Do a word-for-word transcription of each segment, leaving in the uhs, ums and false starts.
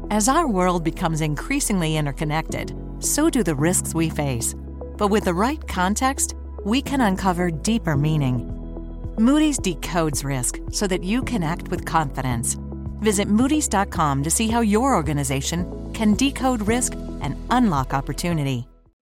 As our world becomes increasingly interconnected, so do the risks we face. But with the right context, we can uncover deeper meaning. Moody's decodes risk so that you can act with confidence. Visit Moody's dot com to see how your organization can decode risk and unlock opportunity.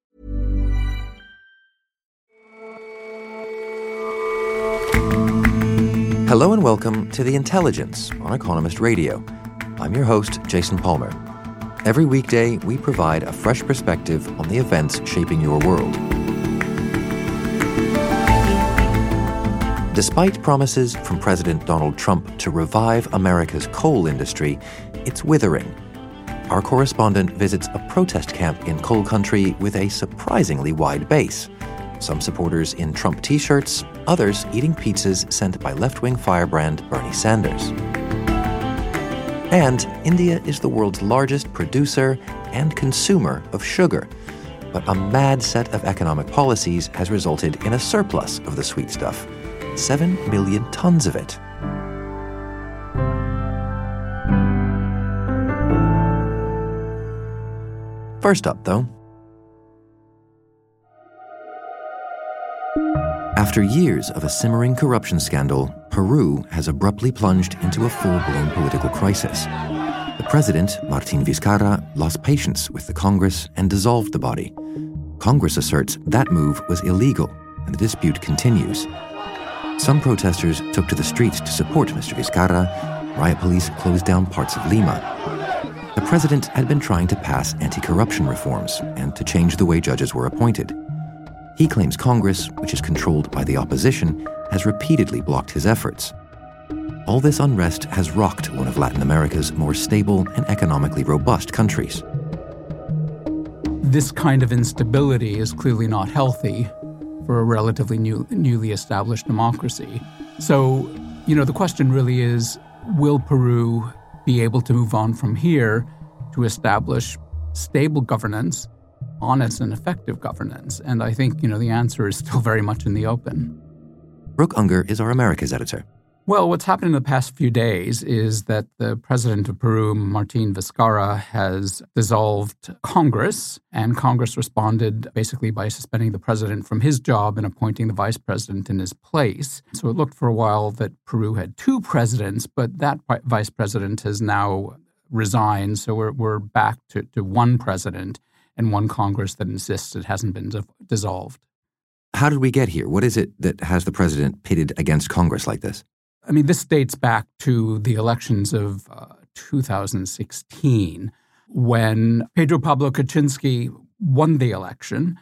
Hello and welcome to The Intelligence on Economist Radio. I'm your host, Jason Palmer. Every weekday, we provide a fresh perspective on the events shaping your world. Despite promises from President Donald Trump to revive America's coal industry, it's withering. Our correspondent visits a protest camp in coal country with a surprisingly wide base. Some supporters in Trump t-shirts, others eating pizzas sent by left-wing firebrand Bernie Sanders. And India is the world's largest producer and consumer of sugar. But a mad set of economic policies has resulted in a surplus of the sweet stuff. Seven million tons of it. First up, though. After years of a simmering corruption scandal, Peru has abruptly plunged into a full-blown political crisis. The president, Martin Vizcarra, lost patience with the Congress and dissolved the body. Congress asserts that move was illegal, and the dispute continues. Some protesters took to the streets to support Mister Vizcarra. Riot police closed down parts of Lima. The president had been trying to pass anti-corruption reforms and to change the way judges were appointed. He claims Congress, which is controlled by the opposition, has repeatedly blocked his efforts. All this unrest has rocked one of Latin America's more stable and economically robust countries. This kind of instability is clearly not healthy for a relatively new, newly established democracy. So, you know, the question really is, will Peru be able to move on from here to establish stable governance, honest and effective governance? And I think, you know, the answer is still very much in the open. Brooke Unger is our Americas editor. Well, what's happened in the past few days is that the president of Peru, Martin Vizcarra, has dissolved Congress, and Congress responded basically by suspending the president from his job and appointing the vice president in his place. So it looked for a while that Peru had two presidents, but that vice president has now resigned, so we're, we're back to, to one president and one Congress that insists it hasn't been di- dissolved. How did we get here? What is it that has the president pitted against Congress like this? I mean, this dates back to the elections of uh, two thousand sixteen, when Pedro Pablo Kuczynski won the election,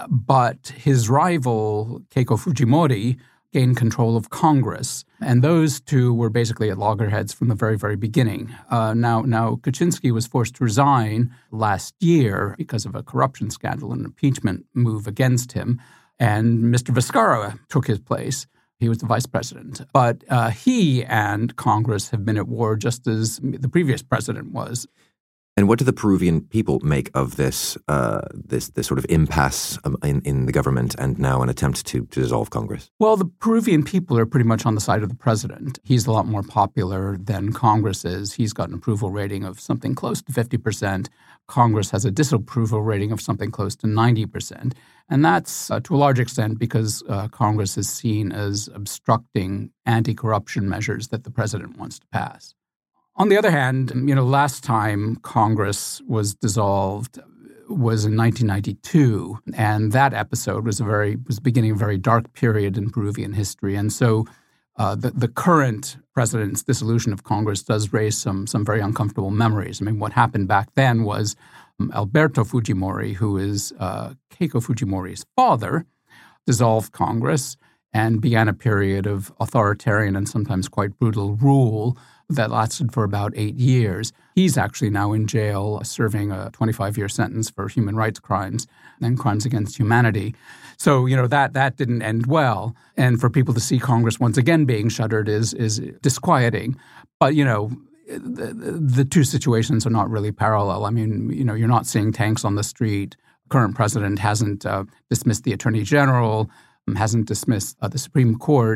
but his rival, Keiko Fujimori, gained control of Congress. And those two were basically at loggerheads from the very, very beginning. Uh, now, now, Kuczynski was forced to resign last year because of a corruption scandal and an impeachment move against him. And Mister Vizcarra took his place. He was the vice president. But uh, he and Congress have been at war just as the previous president was. And what do the Peruvian people make of this uh, this this sort of impasse in, in the government and now an attempt to, to dissolve Congress? Well, the Peruvian people are pretty much on the side of the president. He's a lot more popular than Congress is. He's got an approval rating of something close to fifty percent. Congress has a disapproval rating of something close to ninety percent. And that's uh, to a large extent because uh, Congress is seen as obstructing anti-corruption measures that the president wants to pass. On the other hand, you know, last time Congress was dissolved was in nineteen ninety-two, and that episode was a very was beginning a very dark period in Peruvian history. And so uh, the, the current president's dissolution of Congress does raise some some very uncomfortable memories. I mean, what happened back then was um, Alberto Fujimori, who is uh, Keiko Fujimori's father, dissolved Congress and began a period of authoritarian and sometimes quite brutal rule that lasted for about eight years. He's actually now in jail serving a twenty-five-year sentence for human rights crimes and crimes against humanity. So, you know, that that didn't end well. And for people to see Congress once again being shuttered is is disquieting. But, you know, the, the two situations are not really parallel. I mean, you know, you're not seeing tanks on the street. Current president hasn't uh, dismissed the attorney general, hasn't dismissed uh, the Supreme Court.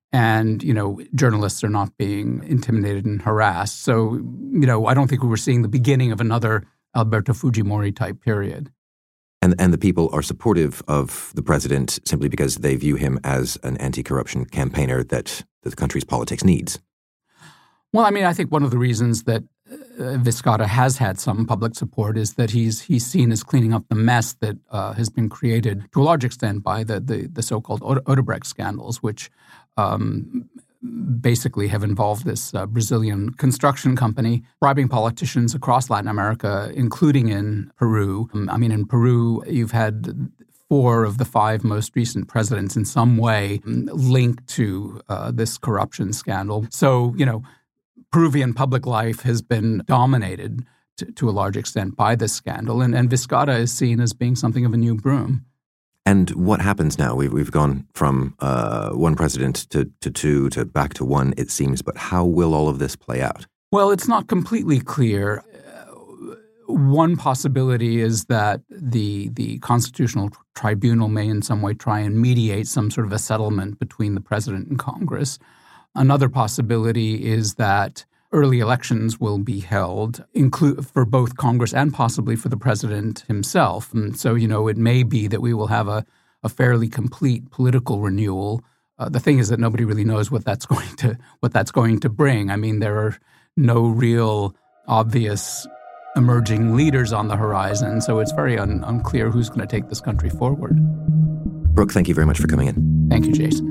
And, you know, journalists are not being intimidated and harassed. So, you know, I don't think we were seeing the beginning of another Alberto Fujimori type period. And and the people are supportive of the president simply because they view him as an anti-corruption campaigner that the country's politics needs. Well, I mean, I think one of the reasons that uh, Vizcarra has had some public support is that he's he's seen as cleaning up the mess that uh, has been created to a large extent by the the, the so-called Odebrecht scandals, which um, basically have involved this uh, Brazilian construction company bribing politicians across Latin America, including in Peru. Um, I mean, in Peru, you've had four of the five most recent presidents in some way linked to uh, this corruption scandal. So, you know, Peruvian public life has been dominated to, to a large extent by this scandal, and, and Vizcarra is seen as being something of a new broom. And what happens now? We've, we've gone from uh, one president to, to two to back to one, it seems, but how will all of this play out? Well, it's not completely clear. Uh, one possibility is that the the Constitutional Tribunal may in some way try and mediate some sort of a settlement between the president and Congress. Another possibility is that early elections will be held include, for both Congress and possibly for the president himself. And so, you know, it may be that we will have a, a fairly complete political renewal. Uh, the thing is that nobody really knows what that's going to what that's going to bring. I mean, there are no real obvious emerging leaders on the horizon, so it's very un- unclear who's going to take this country forward. Brooke, thank you very much for coming in. Thank you, Jason.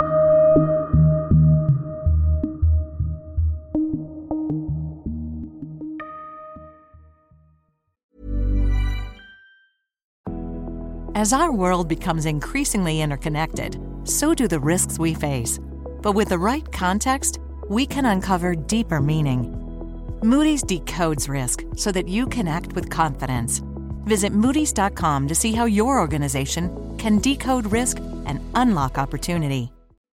As our world becomes increasingly interconnected, so do the risks we face. But with the right context, we can uncover deeper meaning. Moody's decodes risk so that you can act with confidence. Visit Moody's dot com to see how your organization can decode risk and unlock opportunity.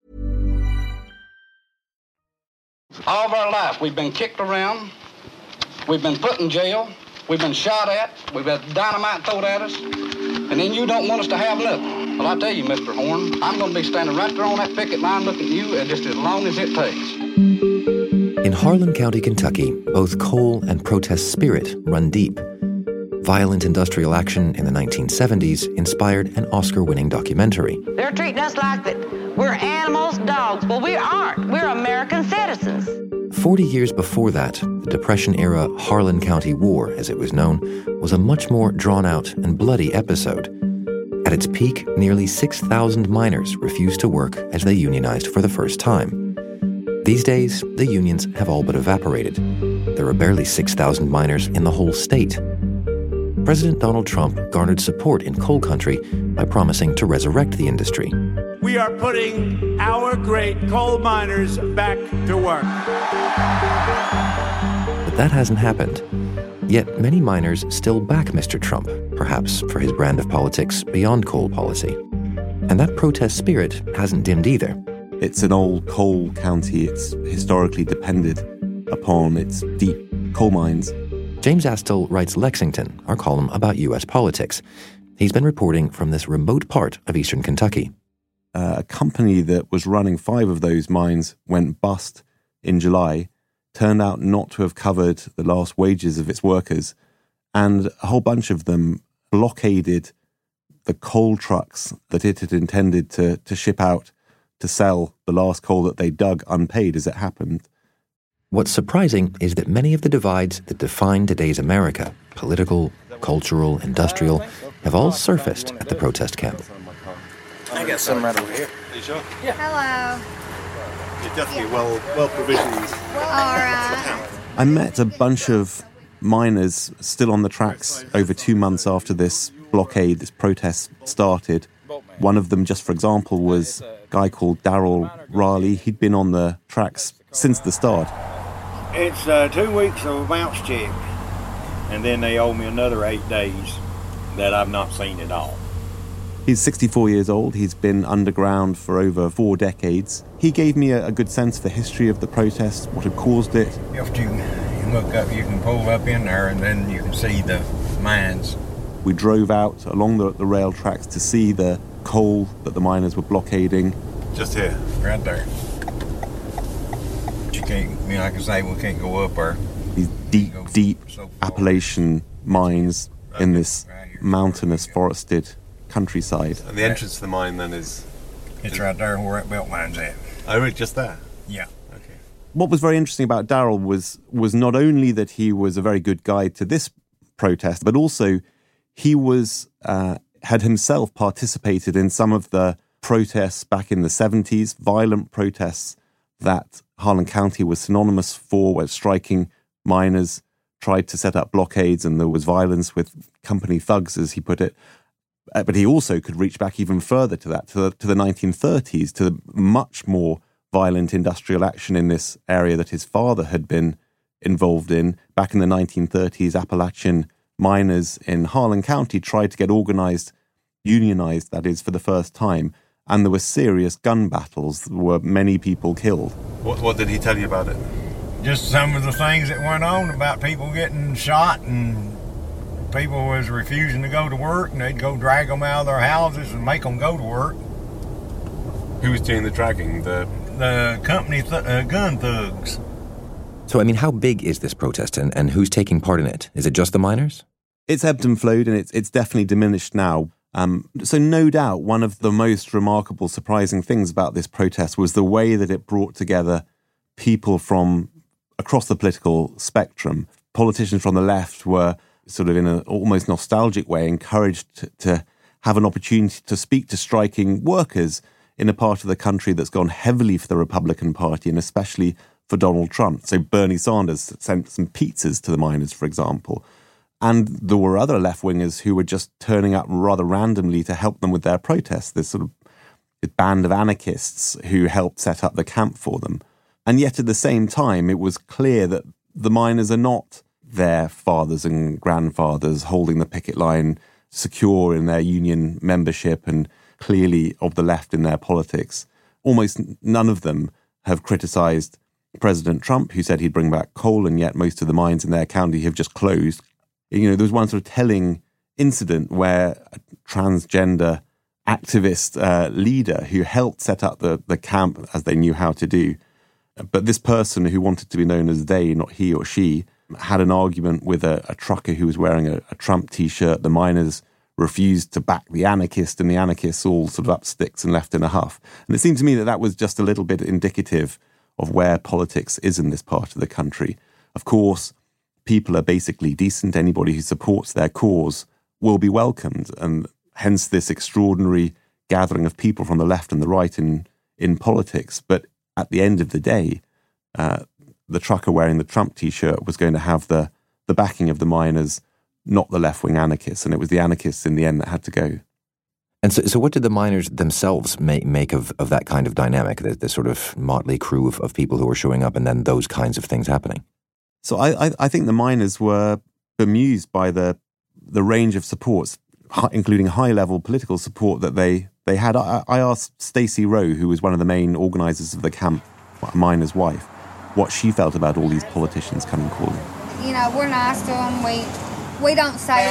All of our life, we've been kicked around, we've been put in jail, we've been shot at, we've had dynamite thrown at us, and then you don't want us to have nothing. Well, I tell you, Mister Horn, I'm going to be standing right there on that picket line looking at you just as long as it takes. In Harlan County, Kentucky, both coal and protest spirit run deep. Violent industrial action in the nineteen seventies inspired an Oscar-winning documentary. They're treating us like that we're animals, dogs. Well, we aren't. We're American citizens. Forty years before that, the Depression-era Harlan County War, as it was known, was a much more drawn-out and bloody episode. At its peak, nearly six thousand miners refused to work as they unionized for the first time. These days, the unions have all but evaporated. There are barely six thousand miners in the whole state. President Donald Trump garnered support in coal country by promising to resurrect the industry. We are putting our great coal miners back to work. But that hasn't happened. Yet many miners still back Mister Trump, perhaps for his brand of politics beyond coal policy. And that protest spirit hasn't dimmed either. It's an old coal county. It's historically depended upon its deep coal mines. James Astle writes Lexington, our column about U S politics. He's been reporting from this remote part of eastern Kentucky. Uh, a company that was running five of those mines went bust in July, turned out not to have covered the last wages of its workers, and a whole bunch of them blockaded the coal trucks that it had intended to, to ship out to sell the last coal that they dug unpaid as it happened. What's surprising is that many of the divides that define today's America, political, cultural, industrial, have all surfaced at the protest camp. I got some right over here. Are you sure? Yeah. Hello. You're definitely well, well provisioned. All right. I met a bunch of miners still on the tracks over two months after this blockade, this protest started. One of them, just for example, was a guy called Darrell Riley. He'd been on the tracks since the start. It's uh, two weeks of a bounce check, and then they owe me another eight days that I've not seen at all. He's sixty-four years old. He's been underground for over four decades. He gave me a, a good sense of the history of the protest, what had caused it. If you, you look up, you can pull up in there, and then you can see the mines. We drove out along the, the rail tracks to see the coal that the miners were blockading. Just here? Right there. can't, you know, I can say we can't go up there. These deep, deep so Appalachian mines right in this right here. mountainous, forested countryside. And the entrance to the mine then is... It's right there where that belt line's at. Oh, right, just there? Yeah. Okay. What was very interesting about Darrell was was not only that he was a very good guide to this protest, but also he was uh, had himself participated in some of the protests back in the seventies, violent protests that Harlan County was synonymous for, where striking miners tried to set up blockades and there was violence with company thugs, as he put it. Uh, but he also could reach back even further to that, to the, to the nineteen thirties, to the much more violent industrial action in this area that his father had been involved in. Back in the nineteen thirties, Appalachian miners in Harlan County tried to get organized, unionized, that is, for the first time. And there were serious gun battles. There were many people killed. What, what did he tell you about it? Just some of the things that went on about people getting shot and people was refusing to go to work, and they'd go drag them out of their houses and make them go to work. Who was doing the dragging? The the company th- uh, gun thugs. So, I mean, how big is this protest, and, and who's taking part in it? Is it just the miners? It's ebbed and flowed, and it's, it's definitely diminished now. Um, so no doubt one of the most remarkable, surprising things about this protest was the way that it brought together people from across the political spectrum. Politicians from the left were sort of in an almost nostalgic way encouraged to, to have an opportunity to speak to striking workers in a part of the country that's gone heavily for the Republican Party and especially for Donald Trump. So Bernie Sanders sent some pizzas to the miners, for example. And there were other left-wingers who were just turning up rather randomly to help them with their protests, this sort of band of anarchists who helped set up the camp for them. And yet at the same time, it was clear that the miners are not their fathers and grandfathers holding the picket line, secure in their union membership and clearly of the left in their politics. Almost none of them have criticised President Trump, who said he'd bring back coal, and yet most of the mines in their county have just closed. You know, there was one sort of telling incident where a transgender activist uh, leader who helped set up the, the camp as they knew how to do, but this person who wanted to be known as they, not he or she, had an argument with a, a trucker who was wearing a, a Trump T-shirt. The miners refused to back the anarchist, and the anarchists all sort of up sticks and left in a huff. And it seemed to me that that was just a little bit indicative of where politics is in this part of the country. Of course, people are basically decent. Anybody who supports their cause will be welcomed. And hence this extraordinary gathering of people from the left and the right in, in politics. But at the end of the day, uh, the trucker wearing the Trump T-shirt was going to have the, the backing of the miners, not the left-wing anarchists. And it was the anarchists in the end that had to go. And so, so what did the miners themselves make, make of, of that kind of dynamic, this, this sort of motley crew of, of people who were showing up and then those kinds of things happening? So I, I, I think the miners were bemused by the the range of supports, including high-level political support that they, they had. I, I asked Stacey Rowe, who was one of the main organisers of the camp, a miner's wife, what she felt about all these politicians coming calling. You know, we're nice to them. We, we don't say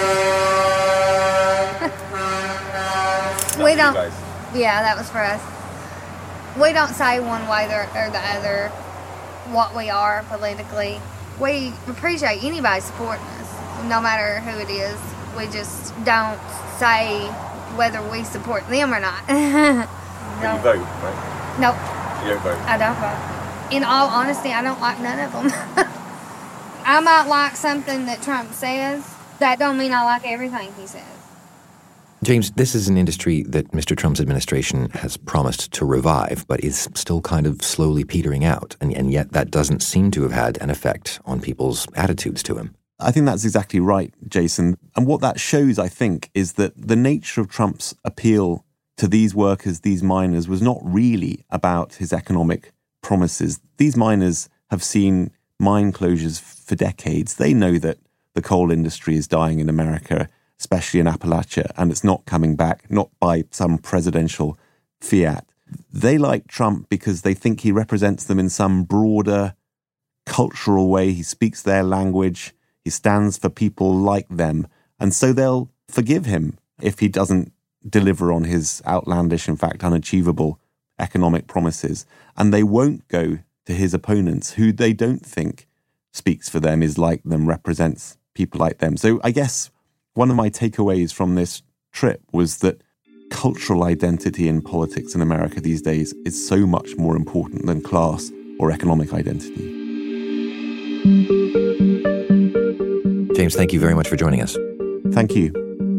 what... we don't... Yeah, that was for us. We don't say one way or the other what we are politically. We appreciate anybody supporting us, no matter who it is. We just don't say whether we support them or not. No. You vote, right? Nope. You don't vote? I don't vote. In all honesty, I don't like none of them. I might like something that Trump says. That don't mean I like everything he says. James, this is an industry that Mister Trump's administration has promised to revive, but is still kind of slowly petering out, and, and yet that doesn't seem to have had an effect on people's attitudes to him. I think that's exactly right, Jason. And what that shows, I think, is that the nature of Trump's appeal to these workers, these miners, was not really about his economic promises. These miners have seen mine closures for decades. They know that the coal industry is dying in America, especially in Appalachia, and it's not coming back, not by some presidential fiat. They like Trump because they think he represents them in some broader cultural way. He speaks their language. He stands for people like them. And so they'll forgive him if he doesn't deliver on his outlandish, in fact, unachievable economic promises. And they won't go to his opponents, who they don't think speaks for them, is like them, represents people like them. So I guess one of my takeaways from this trip was that cultural identity in politics in America these days is so much more important than class or economic identity. James, thank you very much for joining us. Thank you.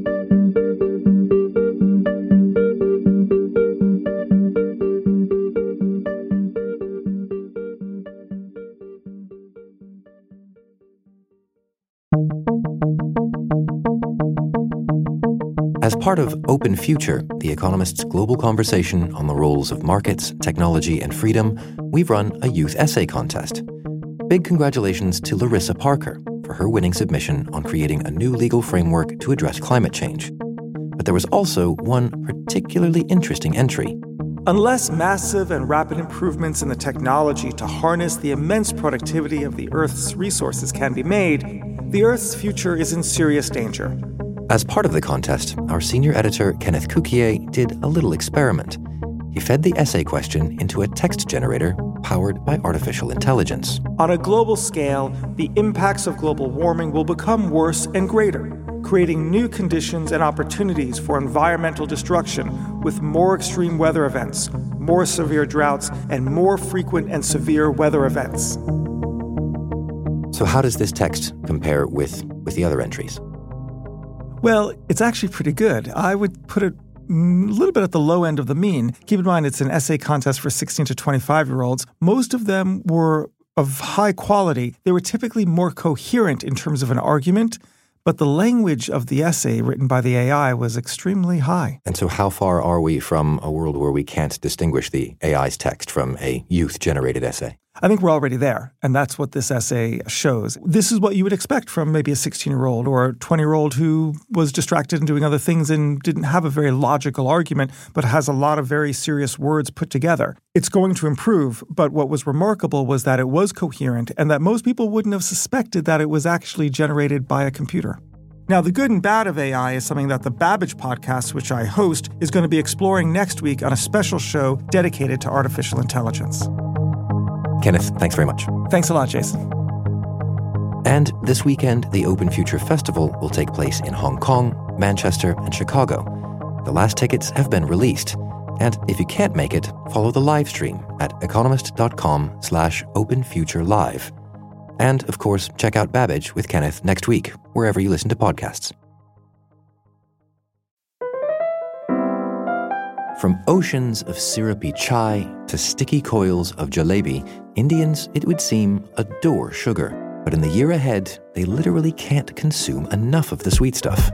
As part of Open Future, The Economist's global conversation on the roles of markets, technology, and freedom, we've run a youth essay contest. Big congratulations to Larissa Parker for her winning submission on creating a new legal framework to address climate change. But there was also one particularly interesting entry. Unless massive and rapid improvements in the technology to harness the immense productivity of the Earth's resources can be made, the Earth's future is in serious danger. As part of the contest, our senior editor, Kenneth Cukier, did a little experiment. He fed the essay question into a text generator powered by artificial intelligence. On a global scale, the impacts of global warming will become worse and greater, creating new conditions and opportunities for environmental destruction with more extreme weather events, more severe droughts, and more frequent and severe weather events. So how does this text compare with, with the other entries? Well, it's actually pretty good. I would put it a little bit at the low end of the mean. Keep in mind, it's an essay contest for sixteen to twenty-five-year-olds. Most of them were of high quality. They were typically more coherent in terms of an argument, but the language of the essay written by the A I was extremely high. And so how far are we from a world where we can't distinguish the A I's text from a youth-generated essay? I think we're already there, and that's what this essay shows. This is what you would expect from maybe a sixteen-year-old or a twenty-year-old who was distracted and doing other things and didn't have a very logical argument, but has a lot of very serious words put together. It's going to improve, but what was remarkable was that it was coherent and that most people wouldn't have suspected that it was actually generated by a computer. Now, the good and bad of A I is something that the Babbage podcast, which I host, is going to be exploring next week on a special show dedicated to artificial intelligence. Kenneth, thanks very much. Thanks a lot, Jason. And this weekend, the Open Future Festival will take place in Hong Kong, Manchester, and Chicago. The last tickets have been released. And if you can't make it, follow the live stream at economist.com slash openfuturelive. And, of course, check out Babbage with Kenneth next week, wherever you listen to podcasts. From oceans of syrupy chai to sticky coils of jalebi, Indians, it would seem, adore sugar. But in the year ahead, they literally can't consume enough of the sweet stuff.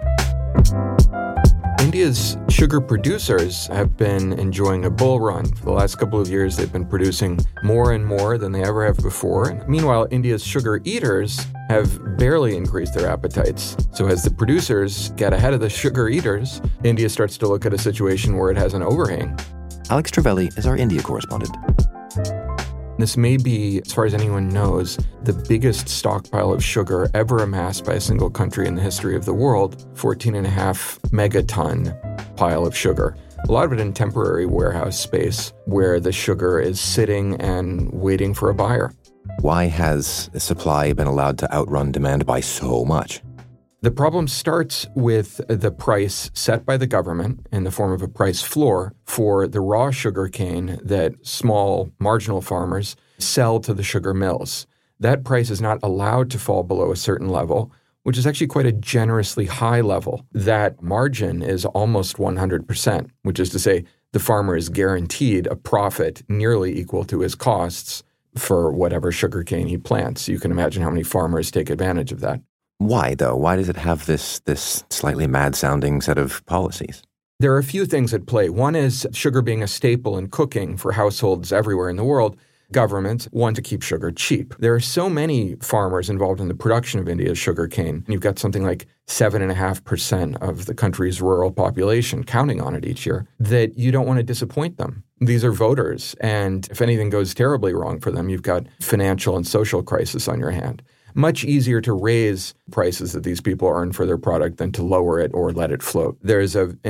India's sugar producers have been enjoying a bull run. For the last couple of years, they've been producing more and more than they ever have before. And meanwhile, India's sugar eaters have barely increased their appetites. So as the producers get ahead of the sugar eaters, India starts to look at a situation where it has an overhang. Alex Trevelli is our India correspondent. This may be, as far as anyone knows, the biggest stockpile of sugar ever amassed by a single country in the history of the world, fourteen and a half megaton pile of sugar. A lot of it in temporary warehouse space where the sugar is sitting and waiting for a buyer. Why has the supply been allowed to outrun demand by so much? The problem starts with the price set by the government in the form of a price floor for the raw sugar cane that small marginal farmers sell to the sugar mills. That price is not allowed to fall below a certain level, which is actually quite a generously high level. That margin is almost one hundred percent, which is to say the farmer is guaranteed a profit nearly equal to his costs for whatever sugar cane he plants. You can imagine how many farmers take advantage of that. Why, though? Why does it have this this slightly mad-sounding set of policies? There are a few things at play. One is sugar being a staple in cooking for households everywhere in the world. Governments want to keep sugar cheap. There are so many farmers involved in the production of India's sugar cane. You've got something like seven point five percent of the country's rural population counting on it each year, that you don't want to disappoint them. These are voters, and if anything goes terribly wrong for them, you've got financial and social crisis on your hand. Much easier to raise prices that these people earn for their product than to lower it or let it float. There is an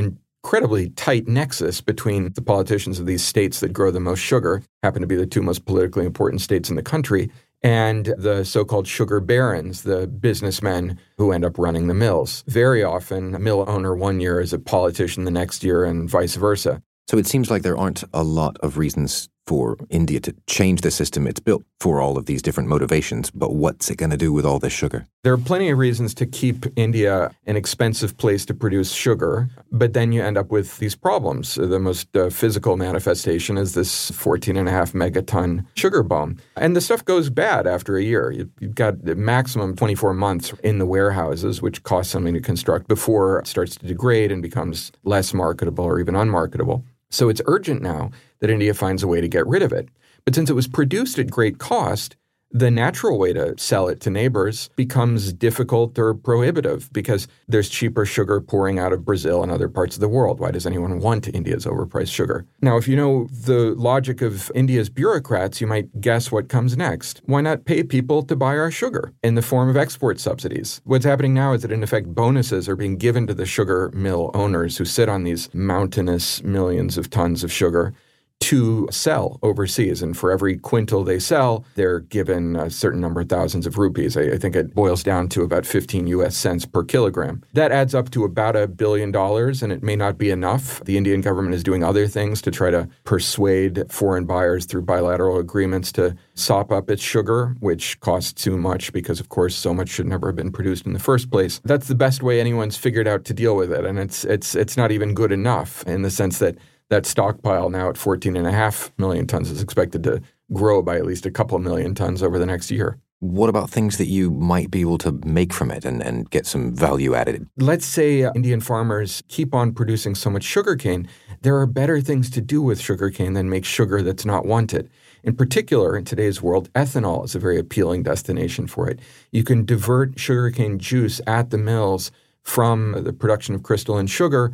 incredibly tight nexus between the politicians of these states that grow the most sugar, happen to be the two most politically important states in the country, and the so-called sugar barons, the businessmen who end up running the mills. Very often, a mill owner one year is a politician the next year and vice versa. So it seems like there aren't a lot of reasons for India to change the system it's built for all of these different motivations, but what's it going to do with all this sugar? There are plenty of reasons to keep India an expensive place to produce sugar, but then you end up with these problems. The most uh, physical manifestation is this fourteen and a half megaton sugar bomb. And the stuff goes bad after a year. You've got the maximum twenty-four months in the warehouses, which costs something to construct before it starts to degrade and becomes less marketable or even unmarketable. So it's urgent now that India finds a way to get rid of it. But since it was produced at great cost, the natural way to sell it to neighbors becomes difficult or prohibitive because there's cheaper sugar pouring out of Brazil and other parts of the world. Why does anyone want India's overpriced sugar? Now, if you know the logic of India's bureaucrats, you might guess what comes next. Why not pay people to buy our sugar in the form of export subsidies? What's happening now is that, in effect, bonuses are being given to the sugar mill owners who sit on these mountainous millions of tons of sugar to sell overseas. And for every quintal they sell, they're given a certain number of thousands of rupees. I, I think it boils down to about fifteen U S cents per kilogram. That adds up to about a billion dollars, and it may not be enough. The Indian government is doing other things to try to persuade foreign buyers through bilateral agreements to sop up its sugar, which costs too much because, of course, so much should never have been produced in the first place. That's the best way anyone's figured out to deal with it, and it's it's it's not even good enough in the sense that that stockpile now at fourteen and a half million tons is expected to grow by at least a couple million tons over the next year. What about things that you might be able to make from it and, and get some value added? Let's say uh, Indian farmers keep on producing so much sugarcane. There are better things to do with sugarcane than make sugar that's not wanted. In particular, in today's world, ethanol is a very appealing destination for it. You can divert sugarcane juice at the mills from the production of crystalline sugar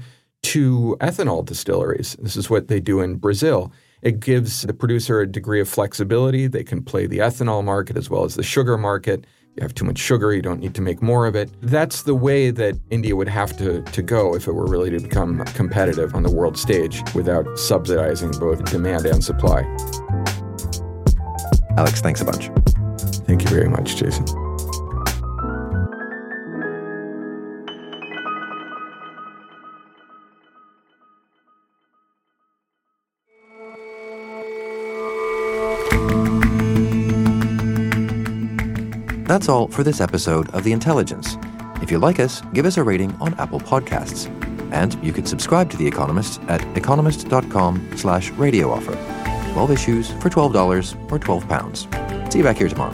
to ethanol distilleries. This is what they do in Brazil. It gives the producer a degree of flexibility. They can play the ethanol market as well as the sugar market. You have too much sugar, you don't need to make more of it. That's the way that India would have to, to go if it were really to become competitive on the world stage without subsidizing both demand and supply. Alex, thanks a bunch. Thank you very much, Jason. That's all for this episode of The Intelligence. If you like us, give us a rating on Apple Podcasts. And you can subscribe to The Economist at economist.com slash radio offer. twelve issues for twelve dollars or twelve pounds. See you back here tomorrow.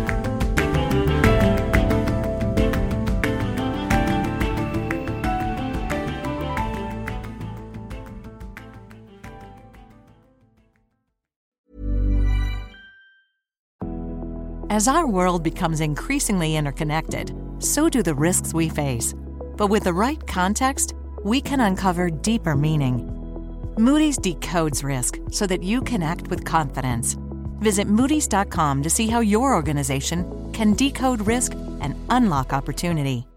As our world becomes increasingly interconnected, so do the risks we face. But with the right context, we can uncover deeper meaning. Moody's decodes risk so that you can act with confidence. Visit Moody's dot com to see how your organization can decode risk and unlock opportunity.